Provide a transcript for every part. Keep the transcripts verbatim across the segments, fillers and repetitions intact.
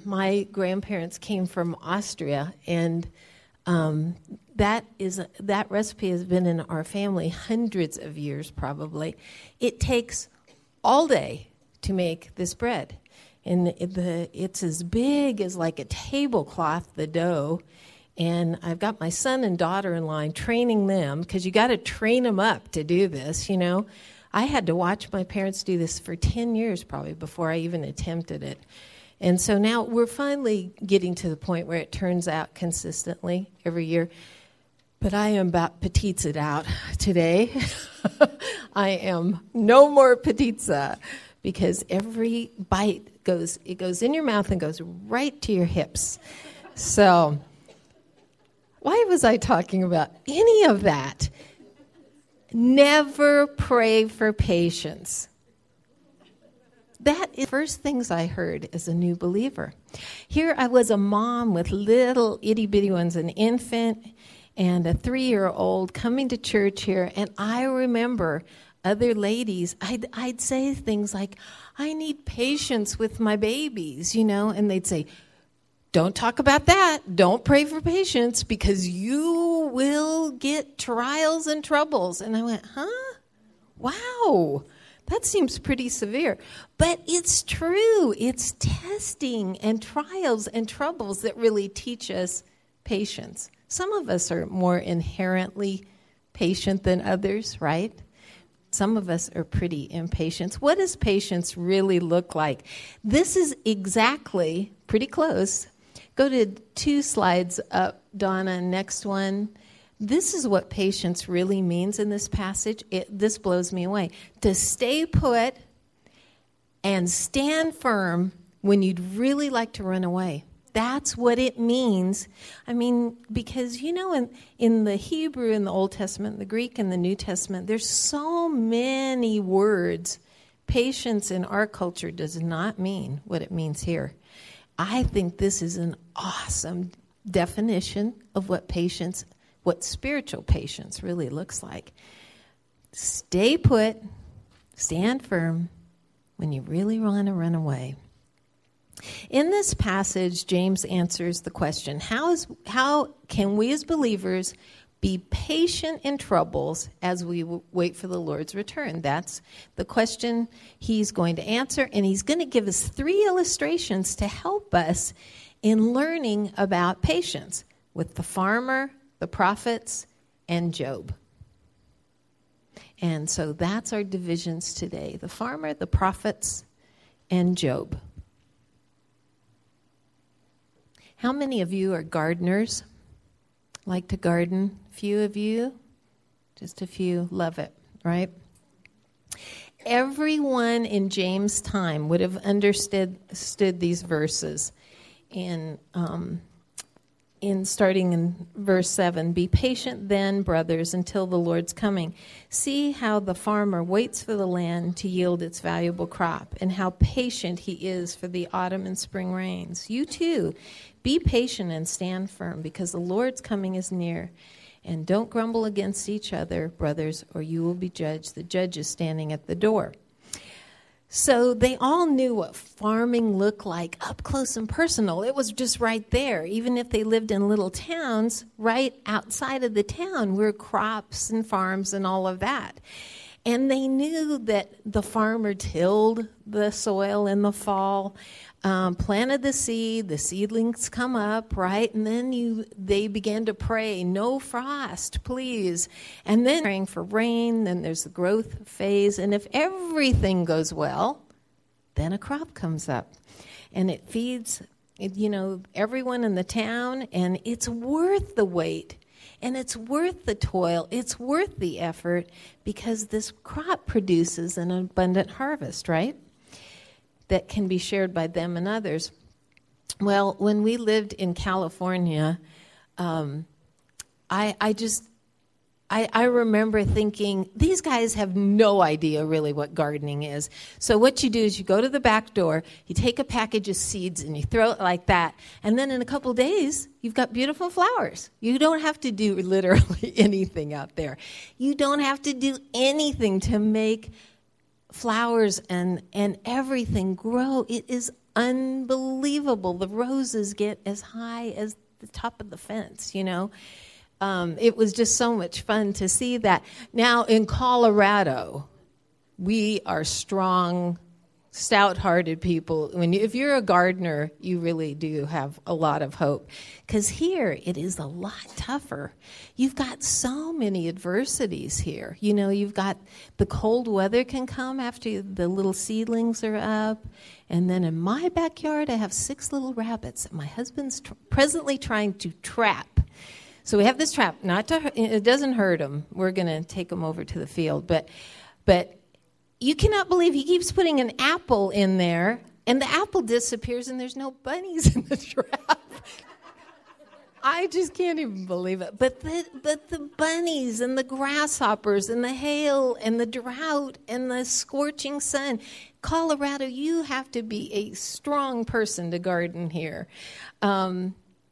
my grandparents came from Austria, and um, that is that recipe has been in our family hundreds of years probably. It takes all day to make this bread. And the it's as big as like a tablecloth, the dough. And I've got my son and daughter-in-law and training them, because you got to train them up to do this, you know. I had to watch my parents do this for ten years probably before I even attempted it. And so now we're finally getting to the point where it turns out consistently every year. But I am about petitzaed out today. I am no more petitza, because every bite goes, it goes in your mouth and goes right to your hips. So why was I talking about any of that? Never pray for patience. That is the first things I heard as a new believer. Here I was a mom with little itty-bitty ones, an infant and a three-year-old coming to church here, and I remember other ladies, I'd, I'd say things like, I need patience with my babies, you know, and they'd say, don't talk about that. Don't pray for patience, because you will get trials and troubles. And I went, huh? Wow. That seems pretty severe. But it's true. It's testing and trials and troubles that really teach us patience. Some of us are more inherently patient than others, right? Some of us are pretty impatient. What does patience really look like? This is exactly pretty close. Go to two slides up, Donna, next one. This is what patience really means in this passage. It, this blows me away. To stay put and stand firm when you'd really like to run away. That's what it means. I mean, because, you know, in, in the Hebrew in the Old Testament, the Greek in the New Testament, there's so many words. Patience in our culture does not mean what it means here. I think this is an awesome definition of what patience, what spiritual patience really looks like. Stay put, stand firm when you really want to run away. In this passage, James answers the question, how is how can we as believers be patient in troubles as we w- wait for the Lord's return? That's the question he's going to answer, and he's going to give us three illustrations to help us in learning about patience with the farmer, the prophets, and Job. And so that's our divisions today, the farmer, the prophets, and Job. How many of you are gardeners? Like to garden? Few of you? Just a few. Love it, right? Everyone in James' time would have understood, understood these verses in um, in starting in verse seven. Be patient then, brothers, until the Lord's coming. See how the farmer waits for the land to yield its valuable crop, and how patient he is for the autumn and spring rains. You too, be patient and stand firm, because the Lord's coming is near. And don't grumble against each other, brothers, or you will be judged. The judge is standing at the door. So they all knew what farming looked like up close and personal. It was just right there. Even if they lived in little towns, right outside of the town were crops and farms and all of that. And they knew that the farmer tilled the soil in the fall, um, planted the seed, the seedlings come up, right? And then you they began to pray, no frost, please. And then praying for rain, then there's the growth phase. And if everything goes well, then a crop comes up. And it feeds, you know, everyone in the town, and it's worth the wait. And it's worth the toil. It's worth the effort, because this crop produces an abundant harvest, right? That can be shared by them and others. Well, when we lived in California, um, I, I just, I, I remember thinking, these guys have no idea really what gardening is. So what you do is you go to the back door, you take a package of seeds and you throw it like that. And then in a couple days, you've got beautiful flowers. You don't have to do literally anything out there. You don't have to do anything to make flowers and, and everything grow. It is unbelievable. The roses get as high as the top of the fence, you know. Um, it was just so much fun to see that. Now, in Colorado, we are strong, stout-hearted people. When you, if you're a gardener, you really do have a lot of hope. Because here, it is a lot tougher. You've got so many adversities here. You know, you've got the cold weather can come after the little seedlings are up. And then in my backyard, I have six little rabbits that my husband's tr- presently trying to trap. So we have this trap. Not to, it doesn't hurt them. We're going to take them over to the field. But, but you cannot believe he keeps putting an apple in there, and the apple disappears, and there's no bunnies in the trap. I just can't even believe it. But the, but the bunnies and the grasshoppers and the hail and the drought and the scorching sun. Colorado, you have to be a strong person to garden here. Um,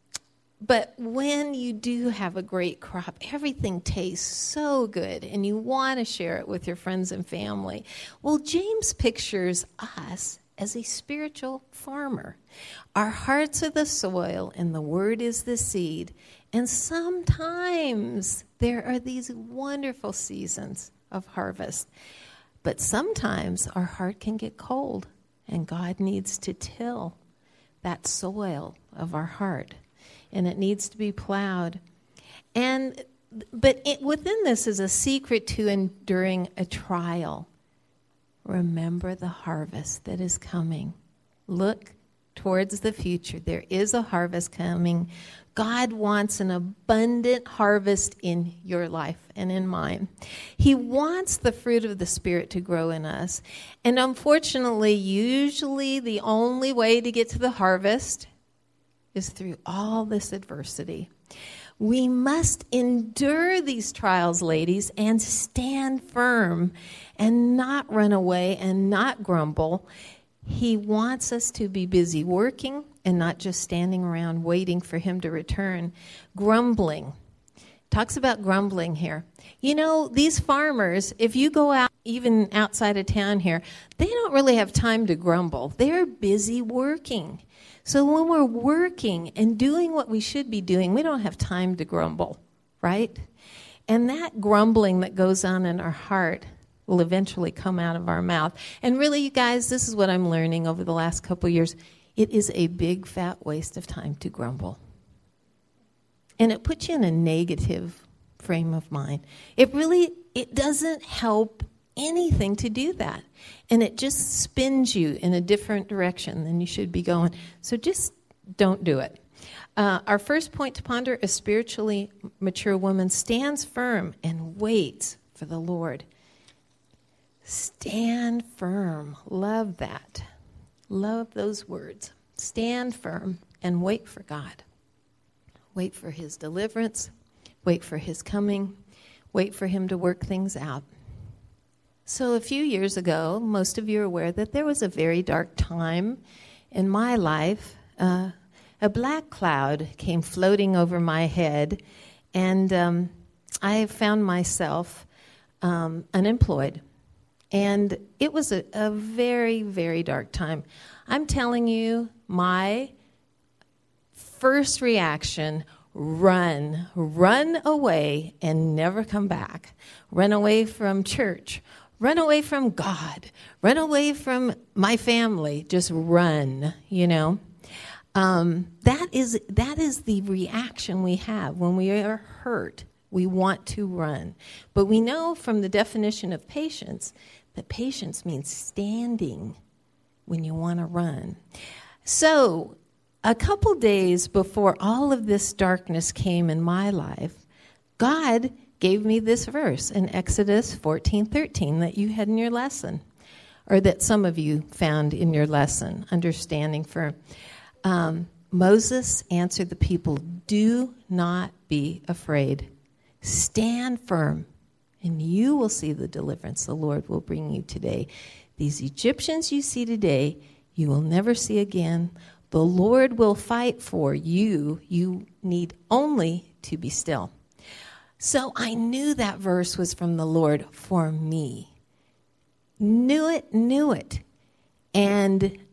but when you do have a great crop, everything tastes so good, and you want to share it with your friends and family. Well, James pictures us as a spiritual farmer. Our hearts are the soil, and the word is the seed. And sometimes there are these wonderful seasons of harvest. But sometimes our heart can get cold, and God needs to till that soil of our heart. And it needs to be plowed. And but it, within this is a secret to enduring a trial. Remember the harvest that is coming. Look towards the future. There is a harvest coming. God wants an abundant harvest in your life and in mine. He wants the fruit of the Spirit to grow in us. And unfortunately, usually the only way to get to the harvest is through all this adversity. We must endure these trials, ladies, and stand firm and not run away and not grumble. He wants us to be busy working and not just standing around waiting for him to return. Grumbling. Talks about grumbling here. You know, these farmers, if you go out, even outside of town here, they don't really have time to grumble. They're busy working. So when we're working and doing what we should be doing, we don't have time to grumble, right? And that grumbling that goes on in our heart will eventually come out of our mouth. And really, you guys, this is what I'm learning over the last couple of years. It is a big, fat waste of time to grumble. And it puts you in a negative frame of mind. It really, it doesn't help anything to do that. And it just spins you in a different direction than you should be going. So just don't do it. Uh, our first point to ponder, a spiritually mature woman stands firm and waits for the Lord. Stand firm. Love that. Love those words. Stand firm and wait for God. Wait for his deliverance. Wait for his coming. Wait for him to work things out. So a few years ago, most of you are aware that there was a very dark time in my life. Uh, a black cloud came floating over my head, and um, I found myself um, unemployed. And it was a, a very, very dark time. I'm telling you, my first reaction, run, run away and never come back. Run away from church. Run away from God. Run away from my family. Just run, you know. Um, that is that is the reaction we have when we are hurt. We want to run. But we know from the definition of patience that patience means standing when you want to run. So a couple days before all of this darkness came in my life, God gave me this verse in Exodus fourteen thirteen that you had in your lesson, or that some of you found in your lesson, understanding for um, Moses answered the people, "Do not be afraid. Stand firm, and you will see the deliverance the Lord will bring you today. These Egyptians you see today, you will never see again. The Lord will fight for you. You need only to be still." So I knew that verse was from the Lord for me. Knew it, knew it. And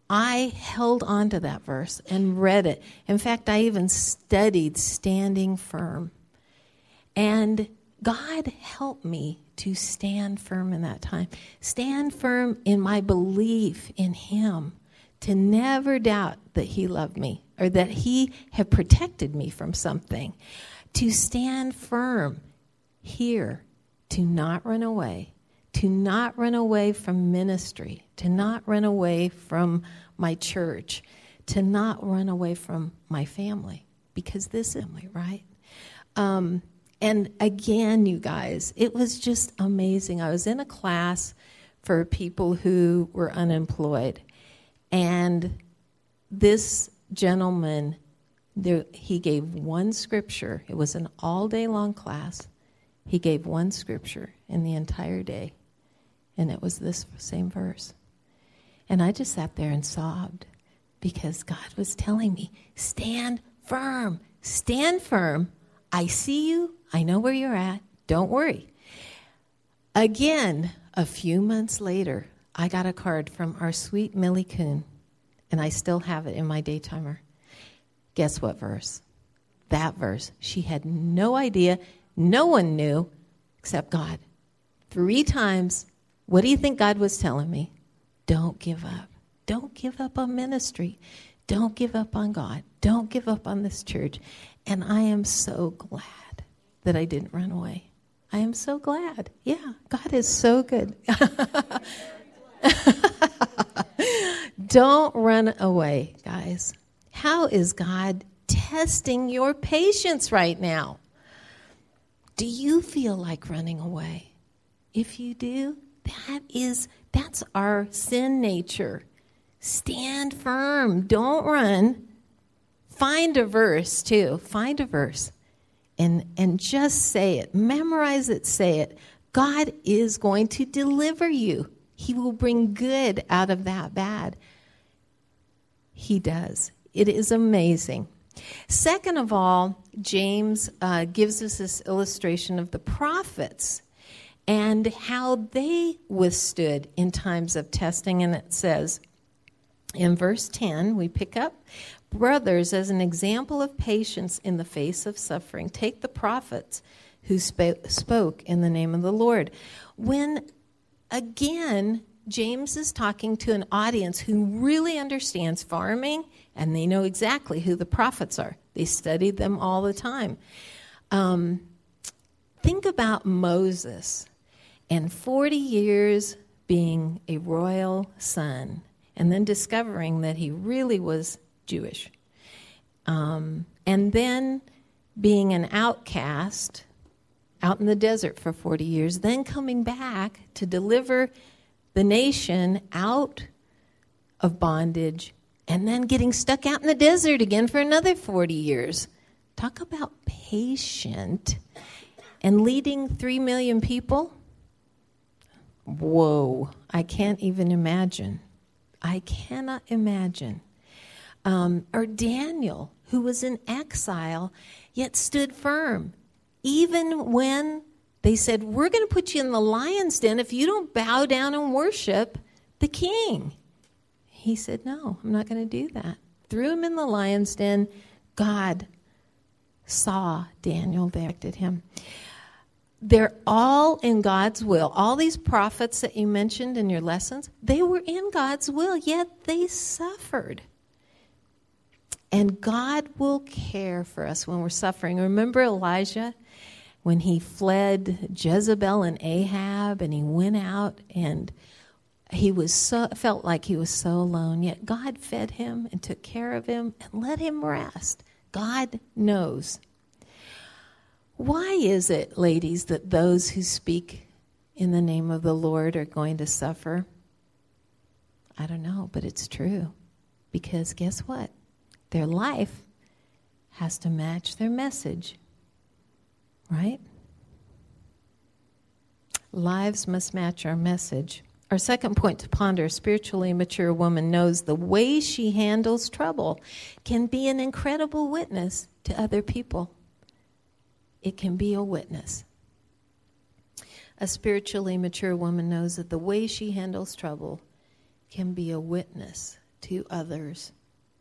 I held on to that verse and read it. In fact, I even studied standing firm. And God helped me to stand firm in that time. Stand firm in my belief in him, to never doubt that he loved me or that he had protected me from something. To stand firm here, to not run away, to not run away from ministry, to not run away from my church, to not run away from my family, because this is family, right? Um, and again, you guys, it was just amazing. I was in a class for people who were unemployed, and this gentleman, there, he gave one scripture. It was an all-day long class. He gave one scripture in the entire day, and it was this same verse. And I just sat there and sobbed because God was telling me, stand firm, stand firm. I see you. I know where you're at. Don't worry. Again, a few months later, I got a card from our sweet Millie Kuhn, and I still have it in my daytimer. Guess what verse? That verse. She had no idea. No one knew except God. Three times. What do you think God was telling me? Don't give up. Don't give up on ministry. Don't give up on God. Don't give up on this church. And I am so glad that I didn't run away. I am so glad. Yeah, God is so good. Don't run away, guys. How is God testing your patience right now? Do you feel like running away? If you do, that is, that's our sin nature. Stand firm. Don't run. Find a verse, too. Find a verse. And, and just say it. Memorize it. Say it. God is going to deliver you. He will bring good out of that bad. He does. It is amazing. Second of all, James uh, gives us this illustration of the prophets and how they withstood in times of testing. And it says in verse ten, we pick up, brothers, as an example of patience in the face of suffering, take the prophets who sp- spoke in the name of the Lord. When, again, James is talking to an audience who really understands farming, and they know exactly who the prophets are. They studied them all the time. Um, think about Moses and forty years being a royal son, and then discovering that he really was Jewish. Um, and then being an outcast out in the desert for forty years, then coming back to deliver the nation out of bondage, and then getting stuck out in the desert again for another forty years. Talk about patient. And leading three million people? Whoa, I can't even imagine. I cannot imagine. Um, or Daniel, who was in exile, yet stood firm. Even when they said, we're going to put you in the lion's den if you don't bow down and worship the king. He said, no, I'm not going to do that. Threw him in the lion's den. God saw Daniel, directed him. They're all in God's will. All these prophets that you mentioned in your lessons, they were in God's will, yet they suffered. And God will care for us when we're suffering. Remember Elijah? When he fled Jezebel and Ahab, and he went out, and he was so felt like he was so alone. Yet God fed him and took care of him and let him rest. God knows. Why is it, ladies, that those who speak in the name of the Lord are going to suffer? I don't know, but it's true. Because guess what? Their life has to match their message. Right? Lives must match our message. Our second point to ponder, a spiritually mature woman knows the way she handles trouble can be an incredible witness to other people. It can be a witness. A spiritually mature woman knows that the way she handles trouble can be a witness to others.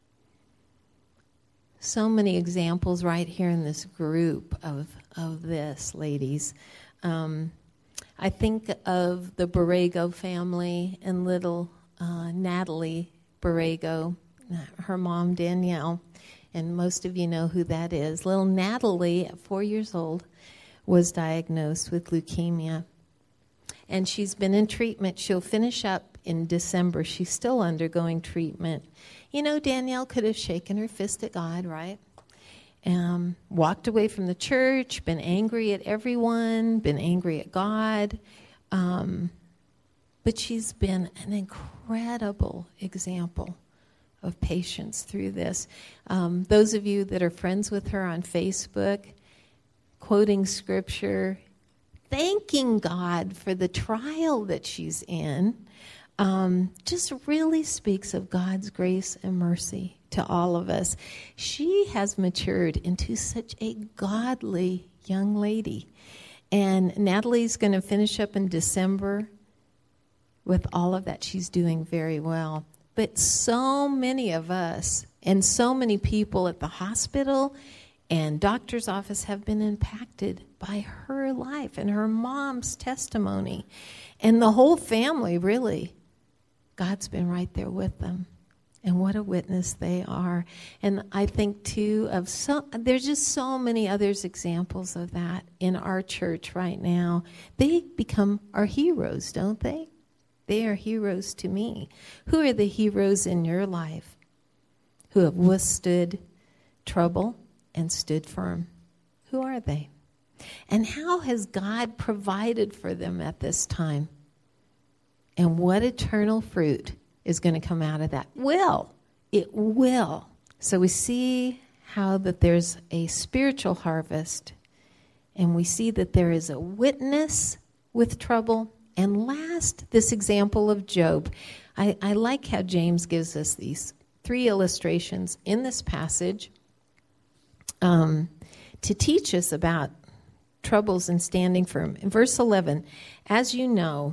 So many examples right here in this group of, of this, ladies. Um, I think of the Borrego family and little uh, Natalie Borrego, her mom Danielle, and most of you know who that is. Little Natalie, at four years old, was diagnosed with leukemia. And she's been in treatment. She'll finish up in December. She's still undergoing treatment. You know, Danielle could have shaken her fist at God, right? Um, walked away from the church, been angry at everyone, been angry at God. Um, but she's been an incredible example of patience through this. Um, those of you that are friends with her on Facebook, quoting scripture, thanking God for the trial that she's in, um, just really speaks of God's grace and mercy to all of us. She has matured into such a godly young lady. And Natalie's going to finish up in December with all of that. She's doing very well. But so many of us and so many people at the hospital and doctor's office have been impacted by her life and her mom's testimony. And the whole family, really, God's been right there with them. And what a witness they are. And I think, too, of so, there's just so many others examples of that in our church right now. They become our heroes, don't they? They are heroes to me. Who are the heroes in your life who have withstood trouble and stood firm? Who are they? And how has God provided for them at this time? And what eternal fruit is going to come out of that? Will. It will. So we see how that there's a spiritual harvest, and we see that there is a witness with trouble. And last, this example of Job. I, I like how James gives us these three illustrations in this passage um, to teach us about troubles and standing firm. In verse eleven, as you know,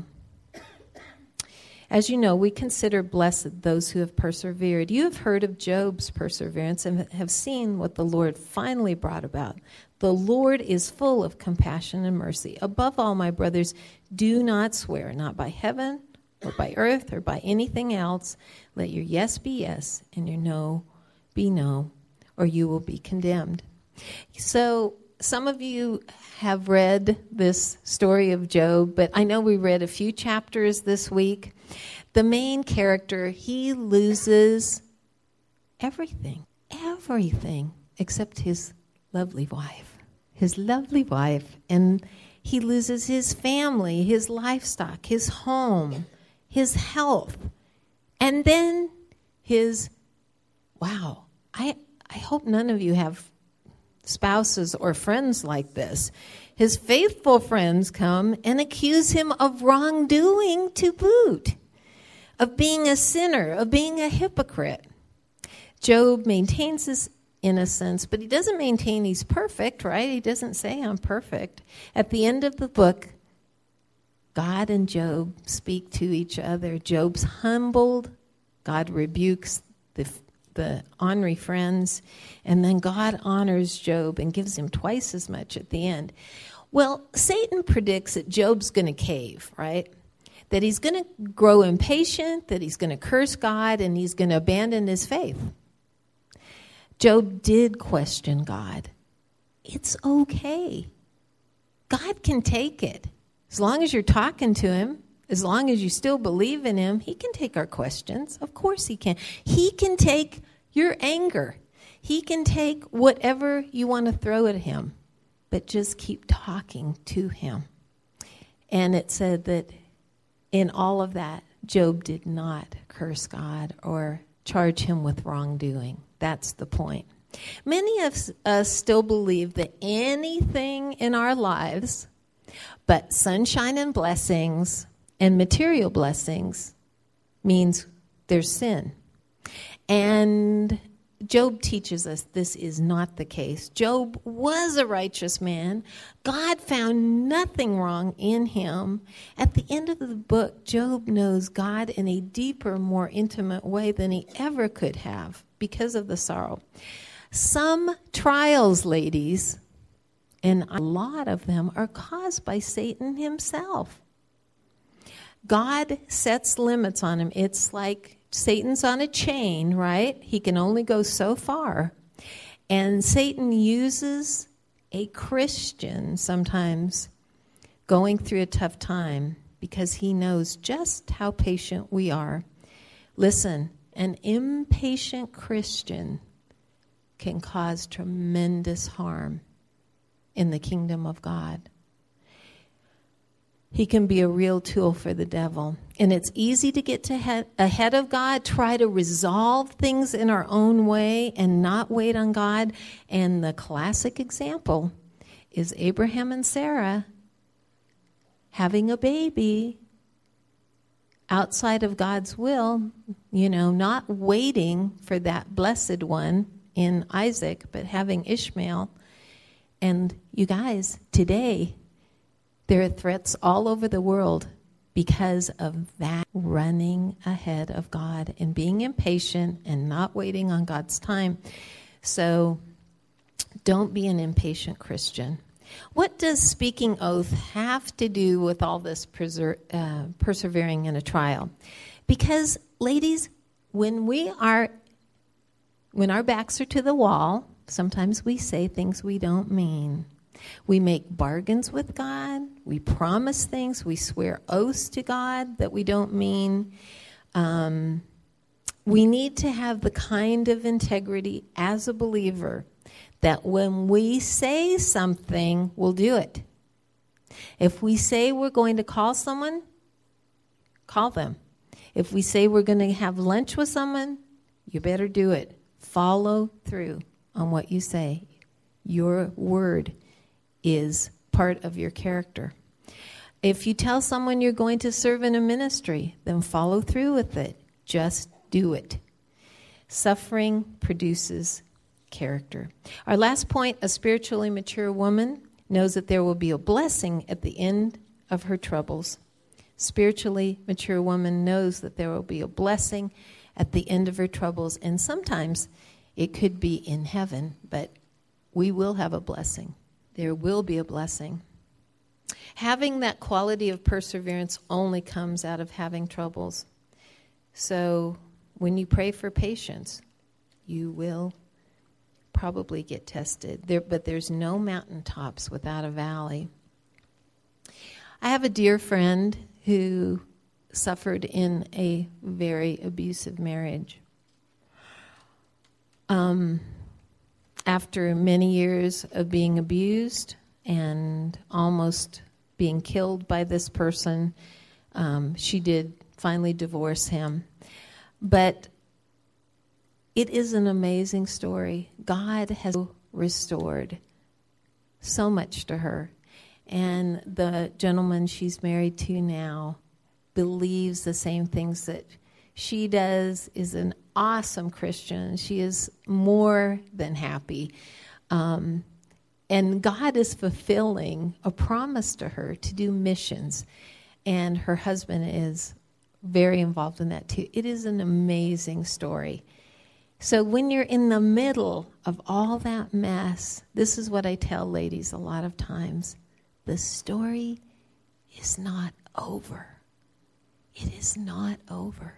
as you know, we consider blessed those who have persevered. You have heard of Job's perseverance and have seen what the Lord finally brought about. The Lord is full of compassion and mercy. Above all, my brothers, do not swear, not by heaven or by earth or by anything else. Let your yes be yes and your no be no, or you will be condemned. So some of you have read this story of Job, but I know we read a few chapters this week. The main character, he loses everything, everything except his lovely wife, his lovely wife. And he loses his family, his livestock, his home, his health, and then his, wow, I, I hope none of you have spouses or friends like this. His faithful friends come and accuse him of wrongdoing to boot, of being a sinner, of being a hypocrite. Job maintains his innocence, but he doesn't maintain he's perfect, right? He doesn't say I'm perfect. At the end of the book, God and Job speak to each other. Job's humbled. God rebukes the the ornery friends, and then God honors Job and gives him twice as much at the end. Well, Satan predicts that Job's going to cave, right? That he's going to grow impatient, that he's going to curse God, and he's going to abandon his faith. Job did question God. It's okay. God can take it. As long as you're talking to him, as long as you still believe in him, he can take our questions. Of course he can. He can take your anger. He can take whatever you want to throw at him, but just keep talking to him. And it said that in all of that, Job did not curse God or charge him with wrongdoing. That's the point. Many of us still believe that anything in our lives but sunshine and blessings and material blessings means there's sin. And Job teaches us this is not the case. Job was a righteous man. God found nothing wrong in him. At the end of the book, Job knows God in a deeper, more intimate way than he ever could have because of the sorrow. Some trials, ladies, and a lot of them are caused by Satan himself. God sets limits on him. It's like Satan's on a chain, right? He can only go so far. And Satan uses a Christian sometimes going through a tough time because he knows just how patient we are. Listen, an impatient Christian can cause tremendous harm in the kingdom of God. He can be a real tool for the devil. And it's easy to get to head, ahead of God, try to resolve things in our own way and not wait on God. And the classic example is Abraham and Sarah having a baby outside of God's will, you know, not waiting for that blessed one in Isaac, but having Ishmael. And you guys, today, there are threats all over the world because of that running ahead of God and being impatient and not waiting on God's time. So don't be an impatient Christian. What does speaking oath have to do with all this preser- uh, persevering in a trial? Because, ladies, when we are, when our backs are to the wall, sometimes we say things we don't mean. We make bargains with God. We promise things. We swear oaths to God that we don't mean. Um, we need to have the kind of integrity as a believer that when we say something, we'll do it. If we say we're going to call someone, call them. If we say we're going to have lunch with someone, you better do it. Follow through on what you say. Your word is part of your character. If you tell someone you're going to serve in a ministry, then follow through with it. Just do it. Suffering produces character. Our last point, a spiritually mature woman knows that there will be a blessing at the end of her troubles. Spiritually mature woman knows that there will be a blessing at the end of her troubles, and sometimes it could be in heaven, but we will have a blessing. There will be a blessing. Having that quality of perseverance only comes out of having troubles. So when you pray for patience, you will probably get tested. There, but there's no mountaintops without a valley. I have a dear friend who suffered in a very abusive marriage. Um... After many years of being abused and almost being killed by this person, um, she did finally divorce him. But it is an amazing story. God has restored so much to her. And the gentleman she's married to now believes the same things that she does, is an awesome Christian. She is more than happy. Um, and God is fulfilling a promise to her to do missions. And her husband is very involved in that too. It is an amazing story. So when you're in the middle of all that mess, this is what I tell ladies a lot of times. The story is not over. It is not over.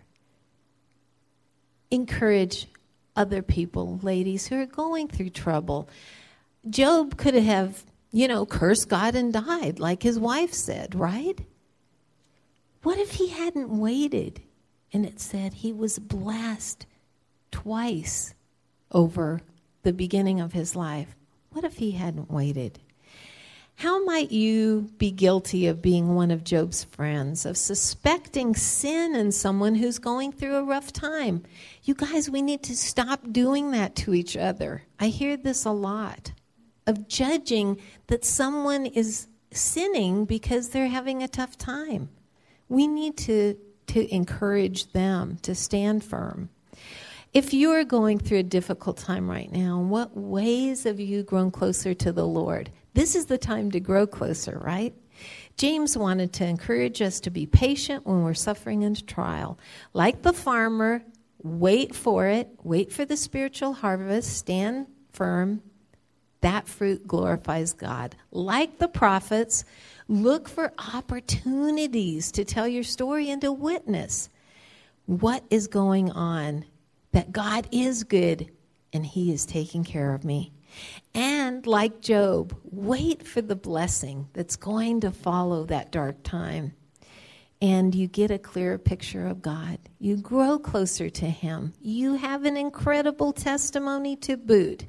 Encourage other people, ladies, who are going through trouble. Job could have, you know, cursed God and died, like his wife said, right? What if he hadn't waited? And it said he was blessed twice over the beginning of his life. What if he hadn't waited? How might you be guilty of being one of Job's friends, of suspecting sin in someone who's going through a rough time? You guys, we need to stop doing that to each other. I hear this a lot, of judging that someone is sinning because they're having a tough time. We need to, to encourage them to stand firm. If you're going through a difficult time right now, in what ways have you grown closer to the Lord? This is the time to grow closer, right? James wanted to encourage us to be patient when we're suffering into trial. Like the farmer, wait for it. Wait for the spiritual harvest. Stand firm. That fruit glorifies God. Like the prophets, look for opportunities to tell your story and to witness what is going on, that God is good and he is taking care of me. And like Job, wait for the blessing that's going to follow that dark time. And you get a clearer picture of God. You grow closer to him. You have an incredible testimony to boot.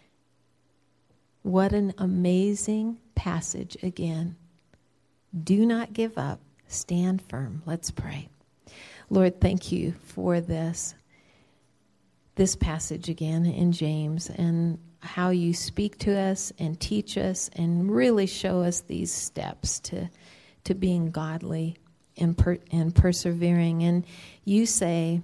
What an amazing passage again. Do not give up. Stand firm. Let's pray. Lord, thank you for this, this passage again in James, and how you speak to us and teach us and really show us these steps to, to being godly and, per, and persevering. And you say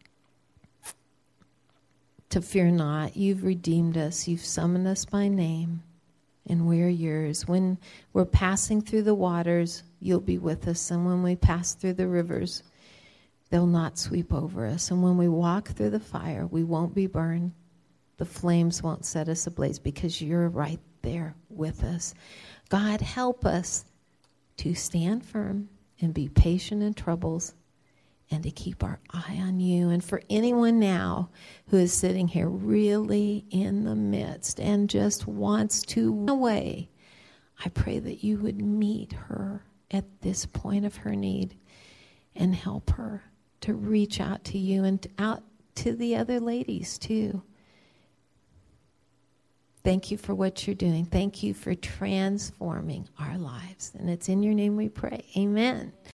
to fear not. You've redeemed us. You've summoned us by name, and we're yours. When we're passing through the waters, you'll be with us. And when we pass through the rivers, they'll not sweep over us. And when we walk through the fire, we won't be burned. The flames won't set us ablaze because you're right there with us. God, help us to stand firm and be patient in troubles and to keep our eye on you. And for anyone now who is sitting here really in the midst and just wants to run away, I pray that you would meet her at this point of her need and help her to reach out to you and out to the other ladies too. Thank you for what you're doing. Thank you for transforming our lives. And it's in your name we pray. Amen.